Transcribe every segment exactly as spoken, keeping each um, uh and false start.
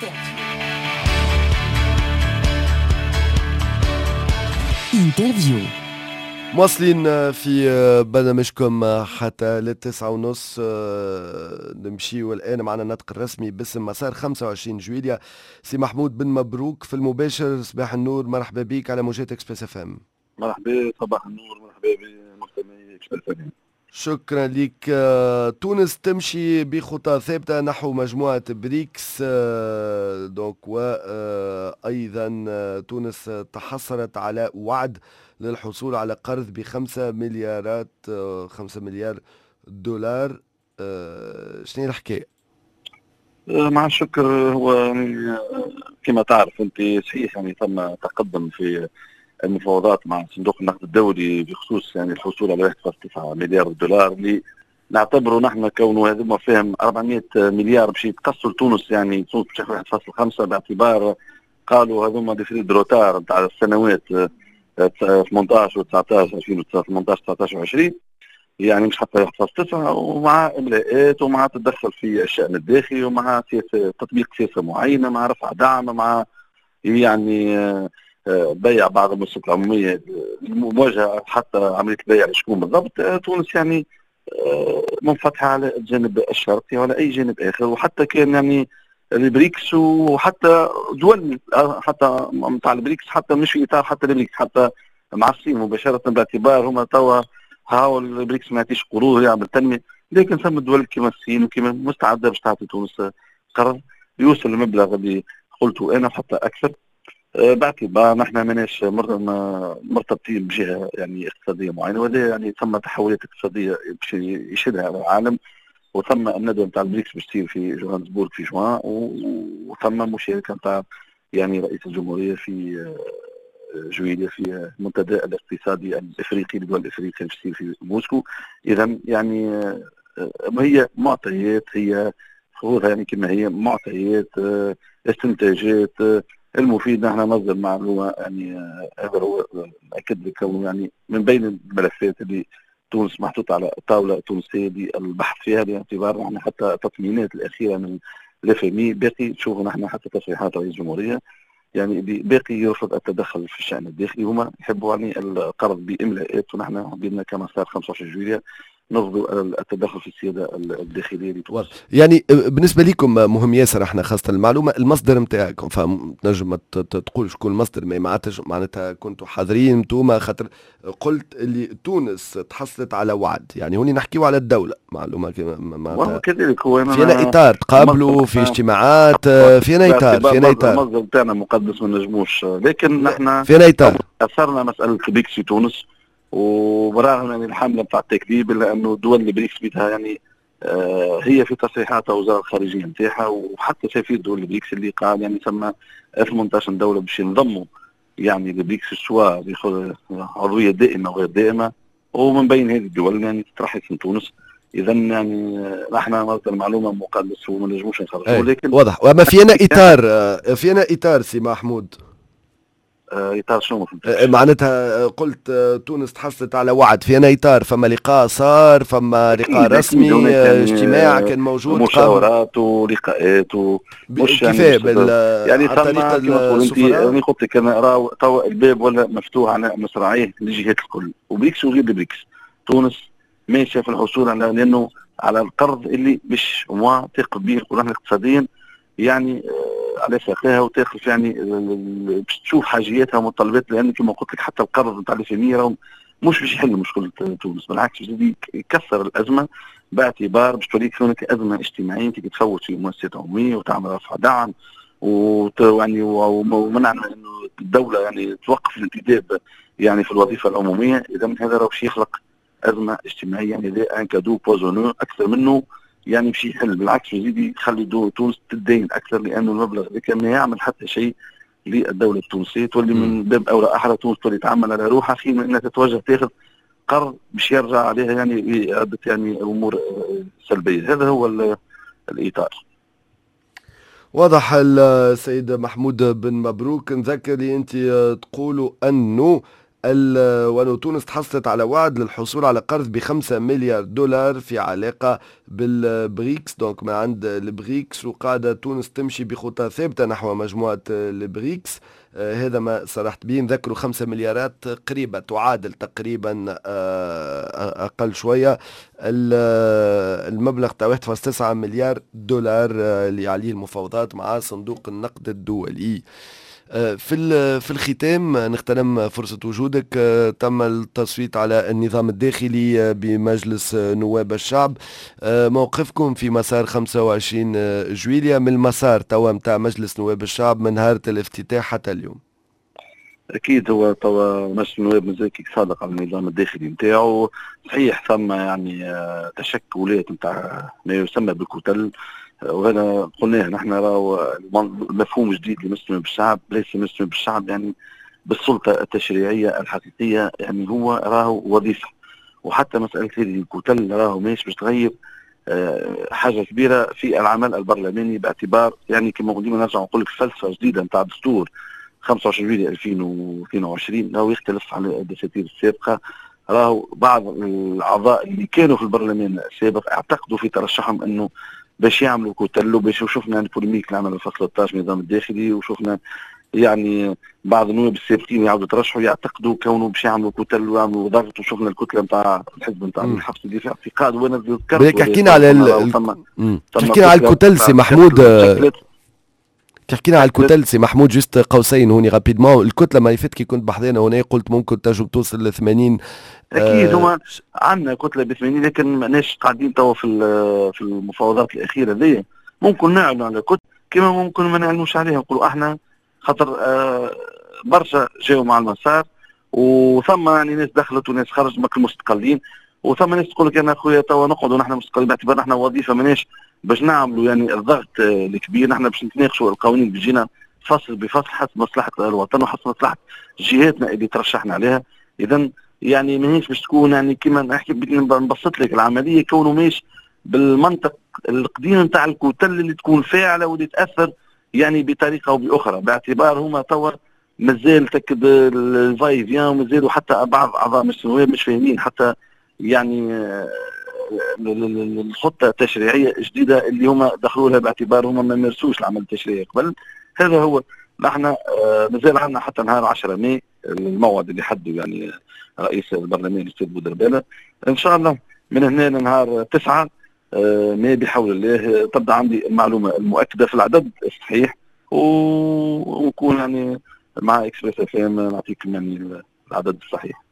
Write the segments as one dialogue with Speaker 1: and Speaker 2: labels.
Speaker 1: انترفيو.
Speaker 2: مواصلين في برنامجكم حتى للتسعة ونص. نمشي والآن معنا النطق الرسمي باسم مسار خمسة وعشرين جويلية. سي محمود بن مبروك في المباشر. صباح النور، مرحبا بك على موجات اكسبريس اف ام.
Speaker 3: مرحبا، صباح النور، مرحبا بمستمعي اكسبريس اف ام.
Speaker 2: شكرا لك. تونس تمشي بخطى ثابتة نحو مجموعة بريكس، دونك وأيضا تونس تحصلت على وعد للحصول على قرض بخمسة مليارات خمسة مليار دولار. شنو الحكاية؟
Speaker 3: مع الشكر، هو يعني كما تعرف انت صحيح يعني تم تقدم في المفاوضات مع صندوق النقد الدولي بخصوص يعني الحصول على واحد فاصلة تسعة مليار دولار، اللي نعتبره نحن كونه هذا فهم أربعمائة مليار باش يتقصوا لتونس، يعني تونس باش واحد فاصلة خمسة، باعتبار قالوا هذوما دي فريد روتار نتاع السنوات ثمانية عشر و تسعة عشر ألفين وثمانية عشر تسعة عشر و عشرين، يعني مش حتى واحد فاصلة تسعة، ومع املاءات ومع تدخل في الشأن الداخلي ومع سياسة تطبيق سياسة معينة، مع رفع دعم، مع يعني بيع بعض المصروفات العمومية، المواجهة حتى عملية بيع لشكون بالضبط. تونس يعني منفتحة على الجانب الشرقي وعلى أي جانب آخر، وحتى كان يعني البريكس وحتى دول حتى متاع البريكس، حتى مش في إطار حتى البريكس، حتى مع الصين مباشرة، باعتبار هما توا هاو البريكس ما يعطيش قروض يعمل تنمية، لكن ثم الدول كما الصين وكما مستعدة باش تعطي تونس قرض يوصل المبلغ اللي قلته أنا حتى أكثر، باعتبار نحن ماناش مرتبطين بجهه يعني اقتصاديه معينه، وهذا يعني ثم تحولات اقتصاديه باش يشهدها العالم، وثم الندوه نتاع البريكس باش تصير في جوهانسبورغ في جوان، وثم مشاركه نتاع يعني رئيس الجمهوريه في جويلية في المنتدى الاقتصادي الافريقي لدول افريقيا باش تصير في موسكو. اذا يعني هي معطيات، هي خذها يعني كما هي معطيات، استنتاجات. المفيد نحن نصدر معلومه يعني هذا هو اكد لكونه يعني من بين الملفات اللي تونس محطوطه على الطاوله التونسيه للبحث فيها، باعتبار نحن حتى التطمينات الاخيره من الاف ام اي باقي تشوفوا نحن حتى تصريحات رئيس الجمهوريه يعني باقي يرفض التدخل في الشان الداخلي، هما يحبوا يعني القرض باملاءات، ونحن بدنا كما صار خمسة وعشرين جويلية نرفضوا التدخل في السياده الداخليه لتونس.
Speaker 2: يعني بالنسبه لكم مهم ياسر، احنا خاصه المعلومه المصدر نتاعكم، فتنجم تقول شكون المصدر، ما معناتها معناتها كنتوا حاضرين انتوما، خاطر قلت اللي تونس تحصلت على وعد، يعني هوني نحكيوا على الدوله معلومه
Speaker 3: معناتها كذلك. هو
Speaker 2: فينا اطار تقابلوا في اجتماعات، فينا اطار فينا اطار
Speaker 3: المصدر بتاعنا مقدس ما نجموش، لكن نحن
Speaker 2: فينا اطار
Speaker 3: اثرنا مساله بريكس في تونس، وبرغم يعني الحمله بتاع التكذيب الا انه دول البريكس بيتها يعني آه هي في تصريحاتها وزاره الخارجيه نتاعها، وحتى سفير دول البريكس اللي قال يعني ثم ثمانية عشر دوله باش ينضموا يعني البريكس، سواء بياخذ عضويه دائمه وغير دائمه، ومن بين هذه الدول يعني تترحل من تونس. اذا يعني نحن مرت المعلومه مقدس وما نجموش نخرجوا، ولكن
Speaker 2: واضح. وما فينا اطار فينا اطار سي محمود،
Speaker 3: اطار شنو
Speaker 2: معناتها قلت تونس تحصلت على وعد، فينا اطار، فما لقاء صار، فما لقاء رسمي، يعني اجتماع كان موجود،
Speaker 3: مشاورات ولقاءات ومش
Speaker 2: كيفاه
Speaker 3: يعني طريقه السفراء. يعني قلت لك انا توا الباب ولا مفتوح على مصراعيه للجهات الكل، وبريكس وغير بريكس. تونس ماشيه في الحصول على لانه على القرض اللي مش واثق به القرآن اقتصاديا، يعني على ساقيها وتاخذ يعني باش تشوف حاجياتها ومتطلبات، لان كما قلت لك حتى القرض نتاع الفمية مش باش يحل مشكله تونس، بالعكس باش يكسر الازمه، باعتبار باش توليك هناك ازمه اجتماعيه، انت تفوت في مؤسسات عموميه وتعمل رفع دعم ويعني ومنع انه الدوله يعني توقف الانتداب يعني في الوظيفه العموميه. اذا هذا راه باش يخلق ازمه اجتماعيه، يعني ذا ان كادو بوزونو اكثر منه يعني باش يحل، بالعكس يزيد يخلي تونس تدين اكثر، لانه المبلغ اللي كان ما يعمل حتى شيء للدوله التونسيه، تولي من باب اولى احرى تونس تولي تعمل على روحها، حين انها تتوجه تاخذ قرض باش يرجع عليها يعني عده يعني امور سلبيه. هذا هو الاطار.
Speaker 2: واضح. السيد محمود بن مبروك، نذكر لي انت تقولوا انه وأن تونس تحصلت على وعد للحصول على قرض بخمسة مليار دولار في علاقة بالبريكس، دونك ما عند البريكس، وقاعدة تونس تمشي بخطى ثابتة نحو مجموعة البريكس. آه هذا ما صرحت به. نذكروا خمسة مليارات قريبة تعادل تقريبا آه أقل شوية المبلغ تاع واحد فاصلة تسعة مليار دولار آه اللي عليه المفاوضات مع صندوق النقد الدولي. في في الختام نغتنم فرصة وجودك. تم التصويت على النظام الداخلي بمجلس نواب الشعب. موقفكم في مسار خمسة وعشرين جويلية من المسار توا متاع مجلس نواب الشعب من نهار الافتتاح حتى اليوم؟
Speaker 3: اكيد هو توا مجلس النواب مزاكي صادق على النظام الداخلي نتاعو. صحيح ثم يعني تشكلات نتاع ما يسمى بالكتل، وهذا قلناه نحن راهو مفهوم جديد لمسلم بالشعب، ليس مسلم بالشعب يعني بالسلطة التشريعية الحقيقية، يعني هو راهو وظيفة. وحتى مسألة هذه الكتل راهو ماهيش باش تغير حاجة كبيرة في العمل البرلماني، باعتبار يعني كما ديما نرجع نقول لك فلسفة جديدة نتاع دستور خمسة وعشرين جويلية ألفين واثنين وعشرين راهو يختلف عن الدساتير السابقة. راهو بعض الأعضاء اللي كانوا في البرلمان السابق اعتقدوا في ترشحهم أنه باش يعملوا كتلو، باش وشفنا يعني بوليميك اللي عمل الفصل ثلاثة عشر النظام الداخلي، وشفنا يعني بعض النواب السابقين يعاودوا يترشحوا يعتقدوا كونه باش يعملوا كتل ويعملوا ضغط، وشفنا الكتله نتاع الحزب نتاع الحبس اللي في اعتقاد. وانا ذكرت
Speaker 2: حكينا على ال... حكينا على الكتل سي محمود، تحكينا على الكتل سي محمود جست قوسين هوني رابيدمون. الكتله ما فات كي كنت بحذانا هنا قلت ممكن تنجم توصل ل ثمانين.
Speaker 3: اكيد آه هما عندنا كتله ب ثمانين، لكن ماناش قاعدين توا في في المفاوضات الاخيره ذي. ممكن نعلن على كتله كما ممكن ما نعلنوش عليها، نقولوا احنا خاطر آه برشا جاوا مع المسار، وثم يعني ناس دخلت وناس خرجت ما كانوا مستقلين، وثم ناس تقول لك انا اخويا توا نقعدوا نحن مستقلين باعتبار نحن وظيفه ماناش باش نعملوا يعني الضغط الكبير. نحن باش نتناقشوا القوانين بيجينا فصل بفصل حسب مصلحه الوطن وحسب مصلحه جهاتنا اللي ترشحنا عليها. اذا يعني ماهيش باش تكون يعني كما نحكي نبسط لك العمليه كونه ماهيش بالمنطق القديم نتاع الكتل اللي تكون فاعله واللي تاثر يعني بطريقه او باخرى، باعتبار هما توا مازال تكد الفاي فيان، ومازالوا حتى بعض اعضاء مجلس النواب مش فاهمين حتى يعني الخطه التشريعيه الجديده اللي هما دخلوا لها، باعتبار هما ما مارسوش العمل التشريعي قبل. هذا هو نحن مازال عندنا حتى نهار عشرة مايو الموعد اللي حدوا يعني رئيس البرلمان الاستاذ بودربالة. ان شاء الله من هنا لنهار تسعة مايو بحول الله تبدا عندي المعلومه المؤكده في العدد الصحيح، ونكون يعني مع اكسبريس اف ام نعطيكم يعني العدد الصحيح.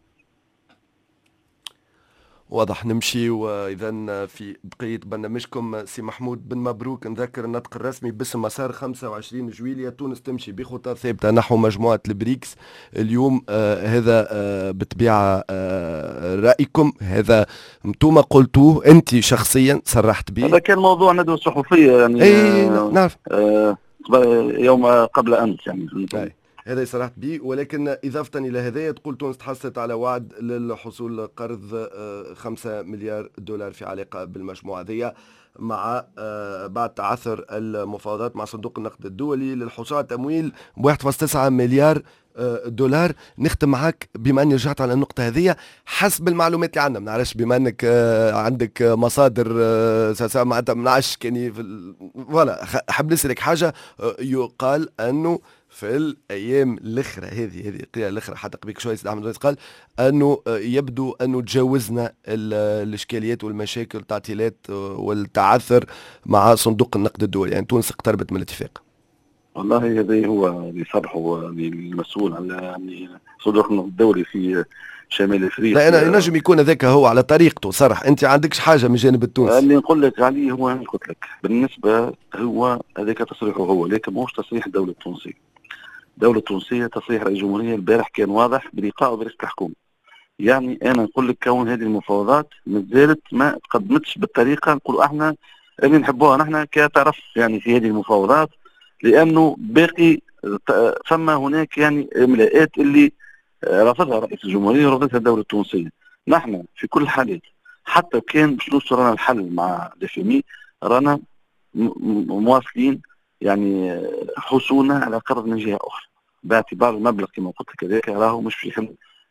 Speaker 2: واضح. نمشي واذا في بقيه برنامجكم سي محمود بن مبروك. نذكر النطق الرسمي باسم مسار خمسة وعشرين جويلية. تونس تمشي بخطى ثابته نحو مجموعه البريكس اليوم. آه هذا آه بالطبيعه آه رايكم، هذا انتم قلتوه، انت شخصيا صرحت به.
Speaker 3: هذا كان موضوع ندوه صحفيه يعني
Speaker 2: اي آه نعرف
Speaker 3: آه يوم قبل امس يعني
Speaker 2: أي. هذا صرحت به، ولكن إضافة إلى هذا تقول تونس تحصلت على وعد للحصول قرض خمسة مليار دولار في علاقة بالمجموعة ذي مع بعد تعثر المفاوضات مع صندوق النقد الدولي للحصول على تمويل ب واحد فاصلة تسعة مليار دولار. نختم معك بما اني رجعت على النقطة هذه حسب المعلومات اللي عندنا، ما نعرفش بما انك عندك مصادر معناتها ما نعرفش كاني فوالا حاب نسألك حاجة. يقال انه في الايام الاخرى هذه هذه القيادة الاخرى حتى قبيك شويه سيد احمد قال انه يبدو انه تجاوزنا الاشكاليات والمشاكل والتعطيلات والتعثر مع صندوق النقد الدولي، يعني تونس اقتربت من الاتفاق.
Speaker 3: والله هذا هو اللي صرحه المسؤول عن يعني صندوق النقد الدولي في شمال افريقيا.
Speaker 2: لا انا ينجم يكون هذاك هو على طريقته صرح، انت عندكش حاجه من جانب التونسي؟
Speaker 3: اللي نقول لك عليه هو اللي قلت لك بالنسبه هو هذاك تصريحه هو، لكن ماهوش تصريح الدوله التونسيه. الدوله التونسيه تصريح رئيس الجمهوريه البارح كان واضح بلقائه برئيس الحكومه. يعني انا نقول لك كون هذه المفاوضات ما زالت ما تقدمتش بالطريقه نقولوا احنا اللي نحبوها نحن كطرف يعني في هذه المفاوضات، لانه باقي ثم هناك يعني املاءات اللي رفضها رئيس الجمهوريه ورفضتها الدوله التونسيه. نحن في كل الحالات حتى كان باش نوصل رانا الحل مع دفمي رانا مواصلين يعني حصولنا على قرض من جهه اخرى، باعتبار المبلغ كما قلت لك هذاك راهو مش في يحل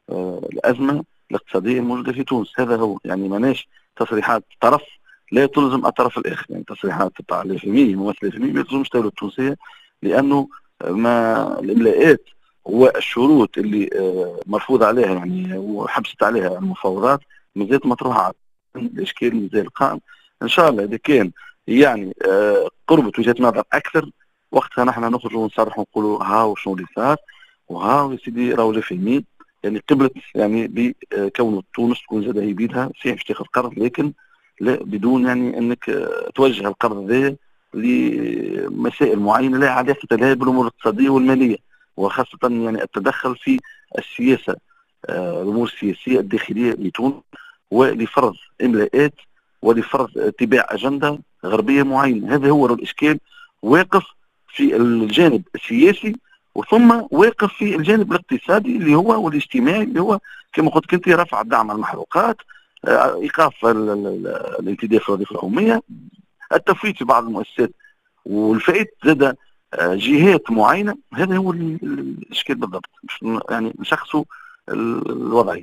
Speaker 3: الأزمة الاقتصادية الموجودة في تونس. هذا هو، يعني ماناش تصريحات طرف لا تلزم الطرف الآخر، يعني تصريحات تاع الاف ام اي ممثل الاف ام اي ما تلزمش الدولة التونسية، لأنه ما الإملاءات والشروط اللي مرفوض عليها يعني وحبست عليها المفاوضات مازالت مطروحة على الإشكال مازال قائم. إن شاء الله إذا كان يعني قربت وجهة نظر أكثر وقتها نحن نخرج ونصرح ونقولوا هاو شنو اللي صار، وهاو يا سيدي راهو الاف ام اي يعني قبلت يعني بكون تونس تكون زاد هي بيدها صحيح باش تاخذ قرض، لكن لا بدون يعني انك توجه القرض ذا لمسائل معينه لا علاقه لها بالامور الاقتصاديه والماليه، وخاصه يعني التدخل في السياسه الامور السياسيه الداخليه لتونس ولفرض املاءات ولفرض اتباع اجنده غربيه معينه. هذا هو الاشكال، واقف في الجانب السياسي وثم واقف في الجانب الاقتصادي اللي هو والاجتماعي اللي هو كما قلت كنت رفع الدعم على المحروقات، ايقاف الانتداب في الوظيفه العموميه، التفويت في بعض المؤسسات والفائت زاد جهات معينه. هذا هو الاشكال بالضبط، يعني نشخصوا الوضعيه.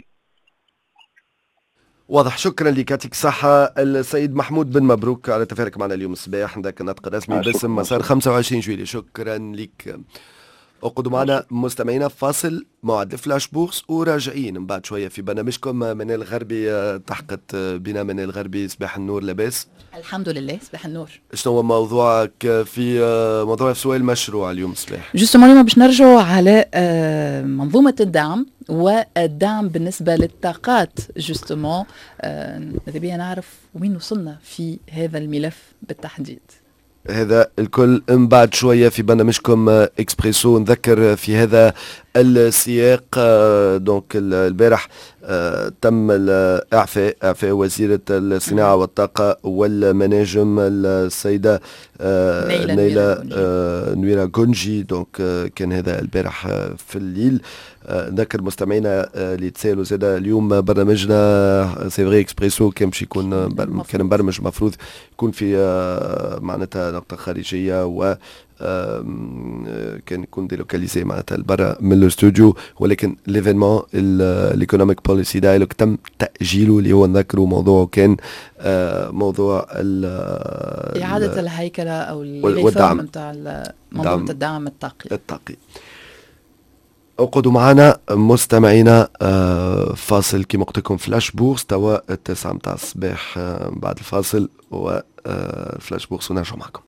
Speaker 2: واضح. شكرا لك، يعطيك الصحة السيد محمود بن مبروك على تفارق معنا اليوم الصباح عندك النطق الرسمي باسم مسار خمسة وعشرين جويلية. شكرا لك. اقعدوا معنا مستمعينا، فاصل موعد فلاش بورس وراجعين من بعد شويه في برنامجكم منال الغربي. تحقت بنا منال الغربي، صباح النور، لاباس؟
Speaker 1: الحمد لله، صباح النور.
Speaker 2: شنو هو موضوعك في موضوع سؤال المشروع اليوم الصباح؟
Speaker 1: جوستومون اليوم باش نرجعوا على منظومه الدعم والدعم بالنسبه للطاقات. جوستومون ماذا بيا نعرف وين وصلنا في هذا الملف بالتحديد.
Speaker 2: هذا الكل من بعد شوية في برنامجكم إكسبريسو. نذكر في هذا السياق دونك البارح تم الإعفاء إعفاء وزيرة الصناعة والطاقة والمناجم السيدة نيلة نويرة غونجي. دونك كان هذا البارح في الليل. نذكر مستمعينا اللي تسالوا زادا اليوم برنامجنا سي فري اكسبريسو كان باش يكون كان مبرمج مفروض يكون في معناتها نقطة خارجية و كان يكون ديلوكاليزي معناتها برا من الاستوديو، ولكن ليفينمون الايكونوميك بوليسي دايلوج تم تأجيله اللي هو نذكروا موضوعه كان موضوع
Speaker 1: إعادة الهيكلة أو الريفورم نتاع منظومة الدعم الطاقي
Speaker 2: الطاقي. اقعدوا معنا مستمعينا، فاصل كما قلت لكم فلاش بورس توا التاسعة متاع الصباح. بعد الفاصل وفلاش بورس ونرجع معكم.